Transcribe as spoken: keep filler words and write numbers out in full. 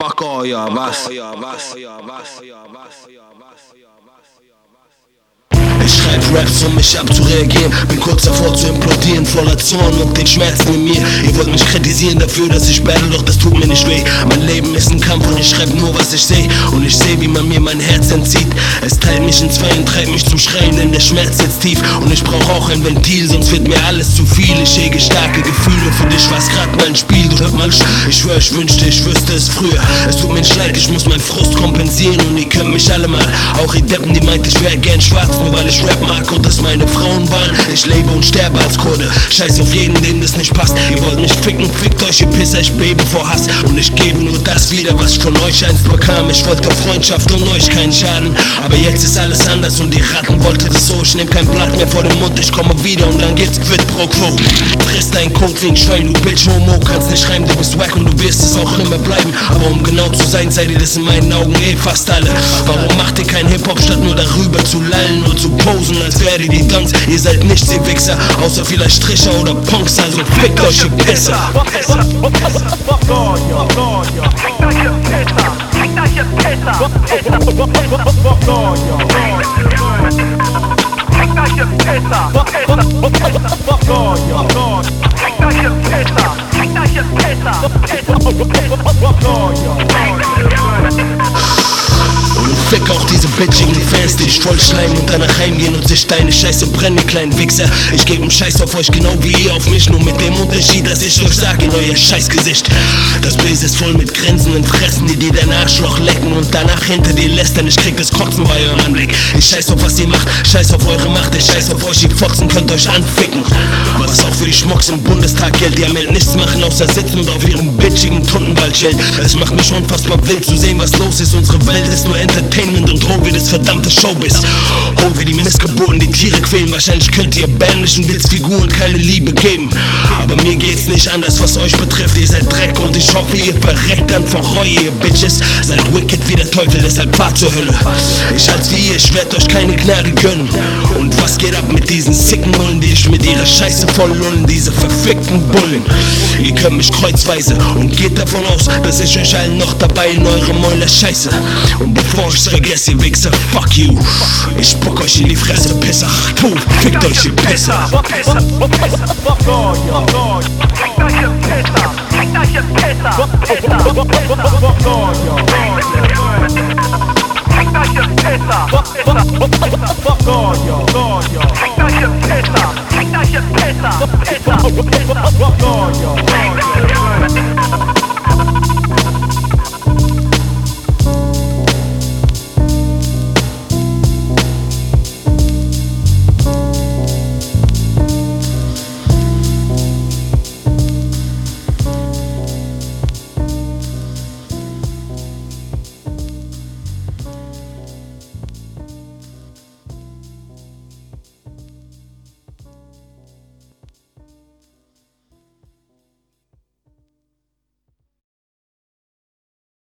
Fuck all y'all, was? Ich schreib Raps, um mich abzureagieren. Bin kurz davor zu implodieren, voller Zorn und den Schmerzen in mir. Ihr wollt mich kritisieren dafür, dass ich battle, doch das tut mir nicht weh. Mein Leben ist ein Kampf und ich schreib nur, was ich seh. Und ich seh, wie man mir mein Herz entzieht. Es teilt mich in zwei und treibt mich zum Schreien, denn der Schmerz sitzt tief. Und ich brauch auch ein Ventil, sonst wird mir alles zu viel. Ich hege starke Gefühle, für dich war's grad mal ein Spiel. Du hört mal, ich schwör, ich wünschte, ich wüsste es früher. Es tut mir nicht leid, ich muss meinen Frust kompensieren. Und ihr könnt mich alle mal, auch ihr Deppen, die meint, ich wär gern schwarz, nur weil ich Rap mag und das meine Frauen waren. Ich lebe und sterbe als Kurde. Scheiß auf jeden, dem das nicht passt. Ihr wollt mich ficken, fickt euch, ihr Pisser, ich bebe vor Hass. Und ich gebe nur das wieder, was ich von euch einst bekam. Ich wollte Freundschaft und euch keinen Schaden. Aber jetzt ist alles anders und die Ratten wollten das so. Ich nehm kein Blatt mehr vor den Mund, ich komme wieder und dann geht's quid pro quo. Friss dein Code wie ein Schwein, du Bitch, Homo. Kannst nicht schreiben, du bist wack und du wirst es auch immer bleiben. Aber um genau zu sein, seid ihr das in meinen Augen eh fast alle. Warum macht ihr kein Hip-Hop, statt nur darüber zu lallen und zu posen, als wäre die die Dunks? Ihr seid nicht die Wichser, außer vielleicht Stricher oder Punks, also fickt euch, ihr Pisser. Und fick auch diese bitchigen Fans, die dich voll schleimen und danach heimgehen und sich deine Scheiße brennen, ihr kleinen Wichser. Ich geb 'n Scheiß auf euch, genau wie ihr auf mich, nur mit dem Unterschied, dass ich euch sag in euer Scheißgesicht. Das Base ist voll mit Grinsen und Fressen, die dir dein Arschloch lecken und danach hinter dir lästern. Ich krieg das Kotzen bei eurem Anblick. Ich scheiß auf was ihr macht, scheiß auf eure Macht, ich scheiß auf euch, ihr Fotzen könnt euch anficken. Was auch für die Schmucks im Bundestag gilt, die am Ende nichts machen, außer sitzen und auf ihrem bitchigen Tuntenwald chillen. Es macht mich unfassbar wild zu sehen, was los ist. Unsere Welt ist nur Entertainment und holen wir das verdammte Showbiz. Holen wir die Missgeburten, die Tiere quälen. Wahrscheinlich könnt ihr bämlichen Witzfiguren keine Liebe geben. Aber mir geht's nicht anders, was euch betrifft. Ihr seid Dreck und ich hoffe, ihr verreckt dann vor Reue, ihr Bitches. Seid wicked wie der Teufel, deshalb fahrt zur Hölle. Ich als wie ihr, ich werd euch keine Gnade gönnen. Und was geht ab mit diesen sicken Bullen, die ich mit ihrer Scheiße voll lullen, diese verfickten Bullen? Ihr könnt mich kreuzweise und geht davon aus, dass ich euch allen noch dabei in eure Mäuler scheiße. Und bevor ich's vergesse, ihr Wichser, fuck you. Ich spuck euch in die Fresse, Pisser. Puh, fickt euch, ihr Pisser. Fuck